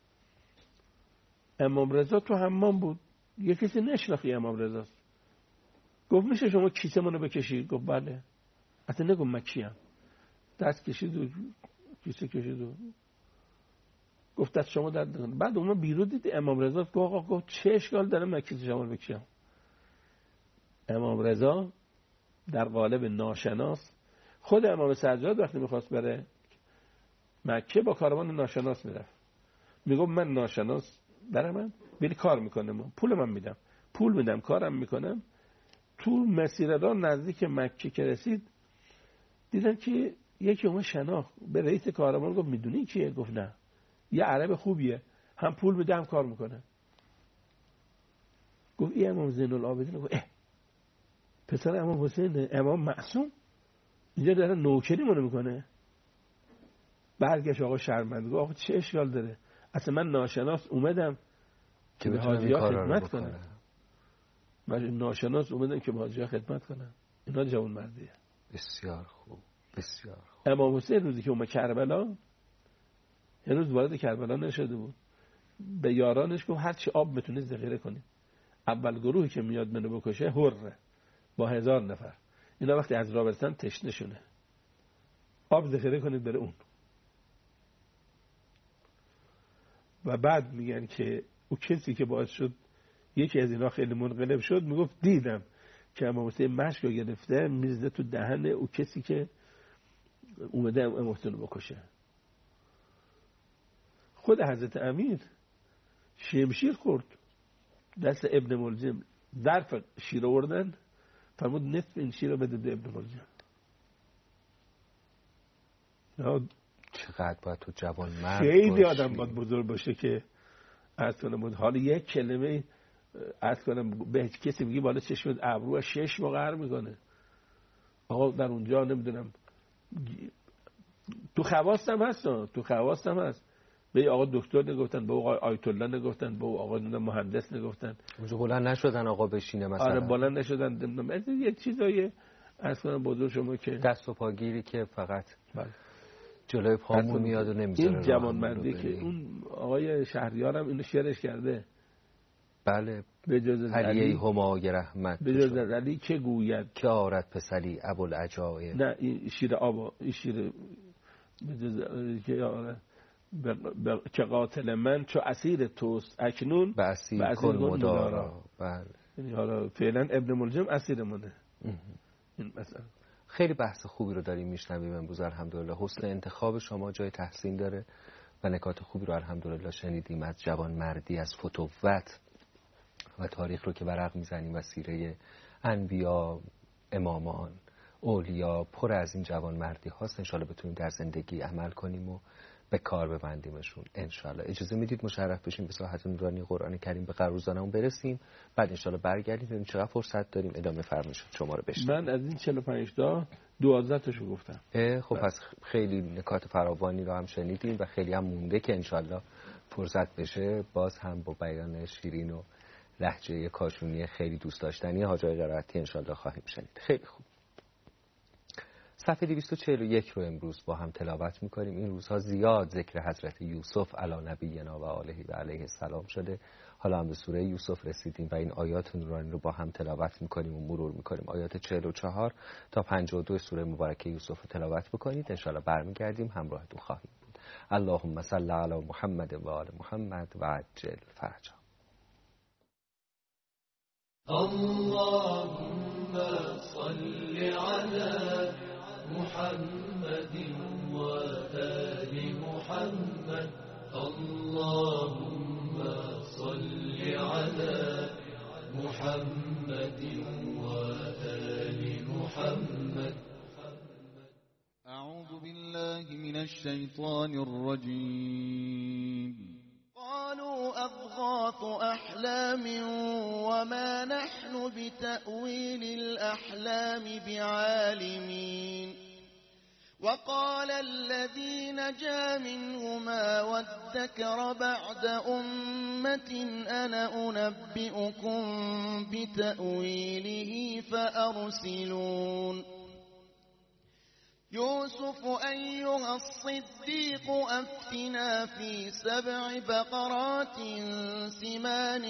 امام رضا تو حمام بود، یه کسی نشناخی امام رضاست، گفت میشه شما کیسه منو بکشید؟ گفت بله. اصلا نگم من کیم. دست کشید و کیسه کشید و گفت دست شما درد نکنه. بعد اون بیرون دید امام رضا گفت آقا گفت چه اشکال داره من کیسه شما رو بکشم؟ امام رضا در قالب ناشناس، خود امام سجاد وقتی میخواست بره مکه با کاروان ناشناس میرفت، میگفت من ناشناس برای من بری کار میکنم، پول من میدم، پول میدم کارم میکنم. تو مسیر راه نزدیک مکه که رسید دیدن که یکی اومد شناخت به رئیس کاروان گفت میدونی کیه؟ گفت نه. یه عرب خوبیه، هم پول میده هم کار میکنه. گفت این امام زین العابدین. گفت پسر امام حسین امام معصوم اینجا داره نوکری مونه میکنه. برگشت آقا شرمنده گفت آقا چه اشکال داره؟ اصلا من ناشناس اومدم که به حاجی‌ها خدمت کنم. من ناشناس اومدم که به حاجی‌ها خدمت کنم. اینا جوان مردیه. بسیار خوب بسیار خوب. امام حسین روزی که اومد کربلا هنوز وارد کربلا نشده بود، به یارانش گفت هر چی آب میتونید ذخیره کنید. اول گروهی که میاد منو بکشه حره با 1000 نفر. اینا وقتی از راه برسن تشنه شونه، آب ذخیره کنید بره اون. و بعد میگن که او کسی که باعث شد یکی از اینا خیلی منقلب شد، میگفت دیدم که امام حسین مشک رو گرفته میزده تو دهن او کسی که اومده امام حسین رو بکشه. خود حضرت امیر شمشیر خورد دست ابن ملجم، ظرف شیر آوردن فرمود نصف این شیر رو بده به ابن ملجم. چقدر باید تو جوان مرد خیلی آدم باید بزرگ باشه که از کنم حالا یک کلمه از کنم به کسی میگی بالا چشمت ابرو 6 مقر میکنه. آقا در اونجا نمیدونم تو خواستم هست به آقا دکتر نگفتن، به آقا آیت الله نگفتن، به آقا مهندس نگفتن. اونجا بلند نشدن آقا بشینه مثلا. آره بلند نشدن. یک چیزایی از کنم بزرگ شما که دست و پاگیری که فقط بله جلوی پامون میاد و نمیذاره. این جوانمردی که اون آقای شهریارم اینو شعرش کرده. بله به جز از علی همای رحمت به جز از علی که گوید که آرد پسری ابوالعجایب. نه این شیر آبا، این شیر به جز که آره که قاتل من چو اسیر توست اکنون به اسیر کن مدارا. بله یعنی حالا فعلا ابن ملجم اسیر منه. این مثلا خیلی بحث خوبی رو داریم میشنویم امروز الحمدلله. حسن انتخاب شما جای تحسین داره و نکات خوبی رو الحمدلله شنیدیم از جوان مردی، از فتوت و تاریخ رو که ورق میزنیم و سیره انبیا، امامان، اولیا پر از این جوان مردی هاست. انشالله بتونیم در زندگی عمل کنیم و به کار ببندیمشون انشالله. اجازه میدید مشرف بشیم به ساحت نورانی قرآن کریم به قروزانمون برسیم، بعد انشالله برگردیم ببینیم چقدر فرصت داریم ادامه فرمایش شما رو بشنویم. من از این 45 تا 12 تاشو گفتم. خب پس خیلی نکات فراوانی رو هم شنیدیم و خیلی هم مونده که انشالله فرصت بشه باز هم با بیان شیرین و لهجه کاشونی خیلی دوست داشتنی حاج آقای قرائتی انشالله خواهیم شنید. خیلی خوب. صفحه 241 رو امروز با هم تلاوت می‌کنیم. این روزها زیاد ذکر حضرت یوسف علی نبینا و آله و علیه السلام شده. حالا هم به سوره یوسف رسیدیم و این آیات نورانی رو با هم تلاوت می‌کنیم و مرور می‌کنیم. آیات 44 تا 52 سوره مبارکه یوسف رو تلاوت بکنید. ان شاءالله برمیگردیم همراهتون خواهیم بود. اللهم صل علی محمد و آل محمد و عجل فرجا. اللهم صل على محمد وآل محمد. اللهم صل على محمد وآل محمد. أعوذ بالله من الشيطان الرجيم. قالوا أضغاث أحلام وما نحن بتأويل الأحلام بعالمين. وقال الذي نجا منهما وادكر بعد أمة أنا أنبئكم بتأويله فأرسلون. يوسف أيها الصديق أفتنا في 7 بقرات سمان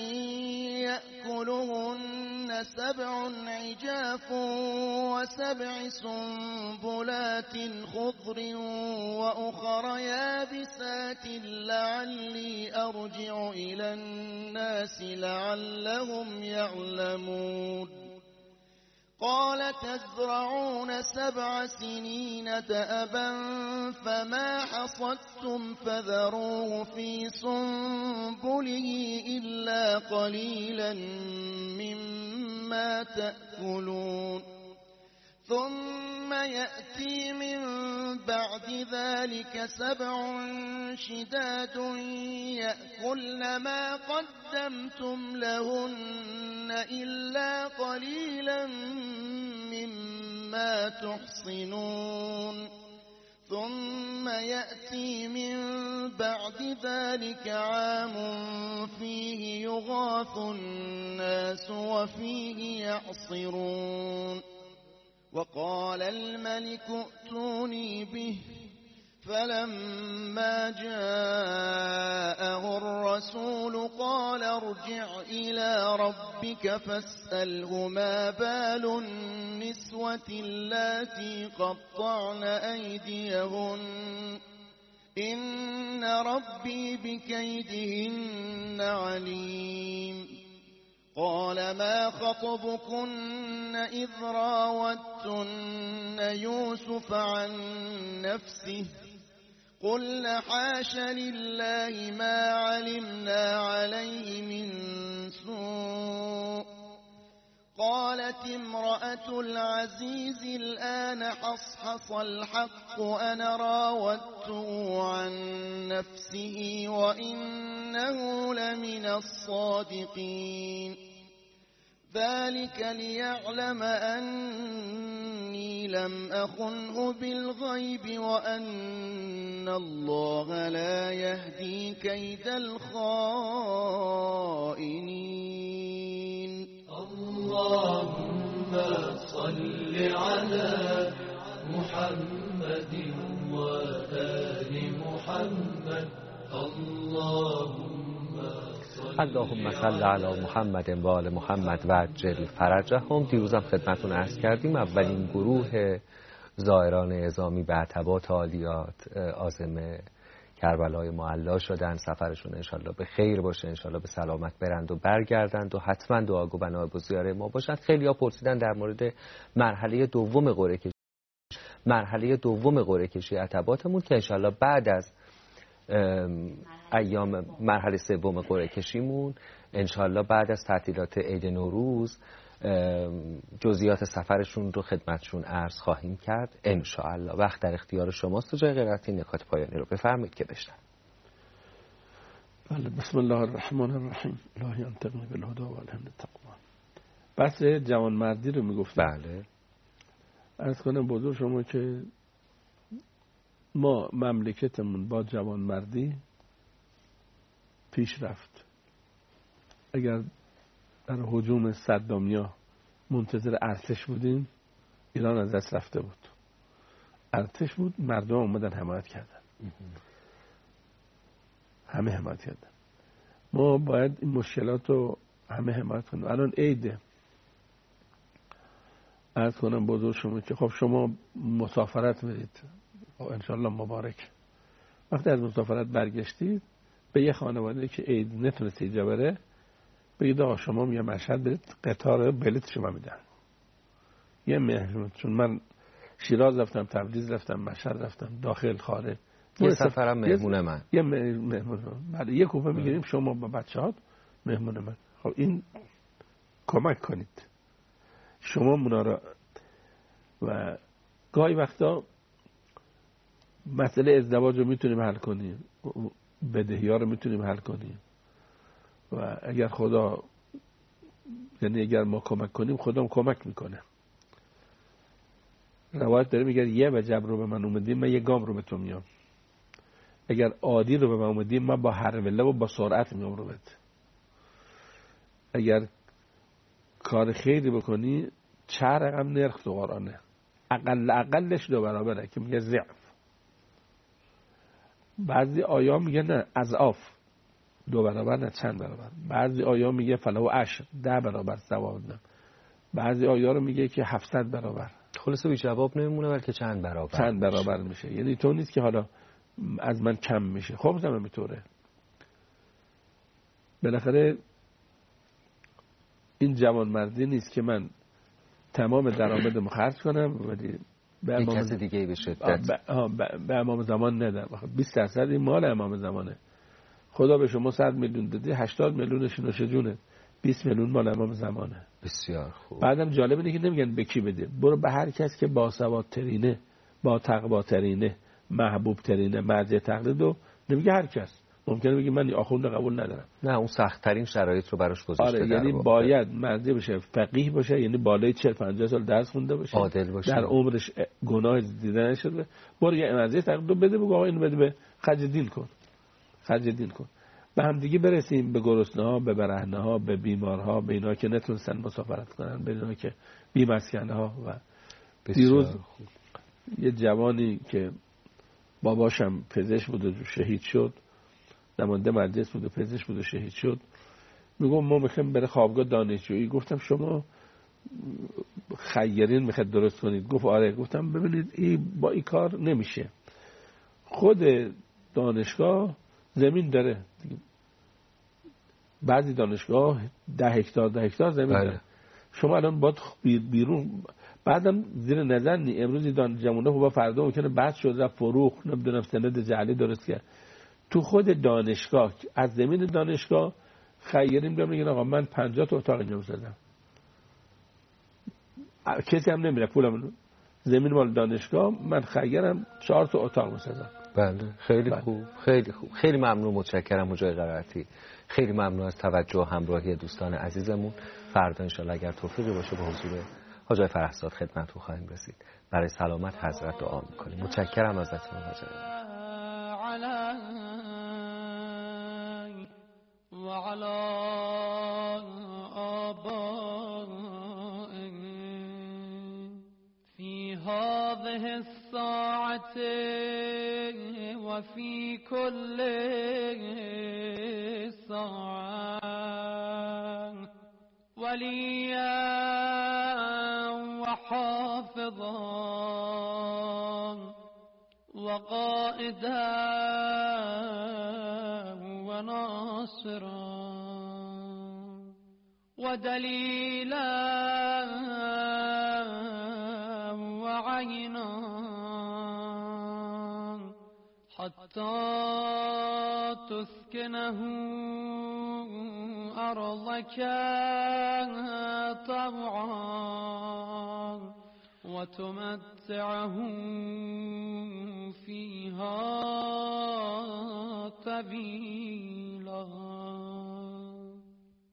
يأكلهن 7 عجاف و7 سنبلات خضر وأخر يابسات لعلي أرجع إلى الناس لعلهم يعلمون. قال تزرعون 7 سنين دأبا فما حصدتم فذروه في سنبله إلا قليلا مما تأكلون. ثم يأتي من بعد ذلك 7 شداد يأكلن ما قدمتم لهن إلا قليلا مما تحصنون. ثم يأتي من بعد ذلك عام فيه يغاث الناس وفيه يعصرون. وقال الملك ائتوني به. فلما جاءه الرسول قال ارجع إلى ربك فاسأله ما بال النسوة اللاتي قطعن أيديهن إن ربي بكيدهن عليم. قال ما خطبكن إذ راوتن يوسف عن نفسه قلنا حاش لله ما علمنا عليه من سوء. قالت امرأة العزيز الآن حصحص الحق أنا راودته عن نفسه وإنه لمن الصادقين. ذلك ليعلم أني لم أخنه بالغيب وأن الله لا يهدي كيد الخائنين. اللهم صل على محمد وآل محمد. اللهم صل علی محمد و آل محمد و عجل فرجهم. دیروزم خدمتتون عرض کردیم اولین گروه زائران اعزامی به عتبات عالیات عازم کربلای معلا شدن. سفرشون انشالله به خیر باشه، انشالله به سلامت برند و برگردند و حتما دعاگو بنای زیاره ما باشند. خیلی ها پرسیدن در مورد مرحله دوم قرعه کشی عتباتمون که انشالله بعد از ایام مرحله 3 قرعه کشیمون انشالله بعد از تعطیلات عید نوروز جزئیات سفرشون رو خدمتشون عرض خواهیم کرد انشالله. وقت در اختیار شماست. جای غیرتی نکات پایانی رو بفرمایید که بشنویم. بله، بسم الله الرحمن الرحیم. الهی انتقنی بالهدى و الهمن التقوی. بحث جوانمردی رو میگفتم. بله. عرض کنم بزرگ شما که ما مملکتمون با جوانمردی پیش رفت. اگر در هجوم صدامیا منتظر ارتش بودیم ایران از دست رفته بود. ارتش بود، مردم اومدن حمایت کردن، همه حمایت کردن. ما باید این مشکلات رو همه حمایت کنیم. الان عیده، عرض کنم بزرگ شما که خب شما مسافرت برید انشالله مبارک. وقتی از مسافرت برگشتید به یه خانواده که عید نتونست اینجا بره بگید آقا شما یه مشهد برید، قطار بلیط شما میدن. یه مهمون، چون من شیراز رفتم، تبریز رفتم، مشهد رفتم، داخل خارج. یه سفرم مهمون من. یه مهمون. بله، یه کوپه میگیریم شما با بچه‌هات، مهمون من. خب این کمک کنید. شما اونا را و گاهی وقتا مسئله ازدواج رو میتونیم حل کنیم، بدهی ها رو میتونیم حل کنیم و اگر خدا، یعنی اگر ما کمک کنیم خدا هم کمک میکنه. روایت داره میگه یه وجب رو به من اومدیم من یه گام رو به تو میام، اگر عادی رو به من اومدیم من با هروله و با سرعت میام رو بهت. اگر کار خیری بکنی 4 رقم نرخ تو قرآنه، اقلش 2 برابره که میگه ضعف. بعضی آیا میگه نه اضعاف 2 برابر، نه چند برابر. بعضی آیا میگه فلو 10 برابر ثواب دادم. بعضی آیا رو میگه که 700 برابر. خلاصه بی جواب نمیمونه بلکه چند برابر میشه. یعنی تو نیست که حالا از من کم میشه. خب زمین میطوره. بالاخره این جوانمردی نیست که من تمام درآمدم خرج کنم ولی به یک کسی دیگه به شدت به امام زمان ندم. 20% این مال امام زمانه. خدا به شما 100 میلیون داده، 80 میلیونش نوش جونه، 20 میلیون مال امام زمانه. بسیار خوب. بعدم جالب اینه که نمیگن به کی بده، برو به هر کس که باسوادترینه، با تقواترینه، محبوب ترینه، مرجع تقلید. و نمیگه هر کس، ممکنه بگی من آخوند قبول ندارم. نه، اون سخت ترین شرایط رو براش گذاشته. آره، یعنی باید مرجع بشه، فقیه باشه، یعنی بالای 40-50 سال درس خونده باشه، عادل باشه، در عمرش گناه دیده نشده. برو یه مرجع تقلید بده، بگو آقا اینو بده به خرج دین کن، خرج دین کن. به هم دیگه برسیم، به گرسنه‌ها، به برهنه‌ها، به بیمارها، به اینا که نتونستن مسافرت کنن، به اینا که بی مسکن‌ها. و دیروز یه جوانی که باباشم پزشک بود و شهید شد، نماینده مجلس بود و پزشک بود و شهید شد، میگم ما میخوایم بره خوابگاه دانشجویی. گفتم شما خیرین میخواید درست کنید؟ گفت آره. گفتم ببینید با این کار نمیشه. خود دانشگاه زمین داره، بعضی دانشگاه 10 هکتار زمین داره. شما الان باید بیرون، بعدم زیر نظر نی. امروز جمعونه با فردا ممکنه بحث شد رفت فروخ، نمیدونم سند جعلی درست کرد. تو خود دانشگاه از زمین دانشگاه خیرین بیان میگن آقا من 50 تا اتاق اینجا می‌سازم. کسی هم نمیره پولم، زمین مال دانشگاه، من خیرم 4 تا اتاق می‌سازم. بله، خیلی خوب، خیلی خوب، خیلی ممنون، متشکرم حجای قرائتی. خیلی ممنون از توجه و همراهی دوستان عزیزمون. فردا انشالله اگر توفیقی باشه به حضور حاجی فرهزاد خدمتتون خواهیم رسید. برای سلامت حضرت دعا می‌کنیم. متشکرم ازتون حاجی. هذه الساعة وفي كل ساعة وليا وحافظا وقائدا وناصرا ودليلا وعينا حتى تسكنه أرضك طوعا وتمتعه فيها طويلا.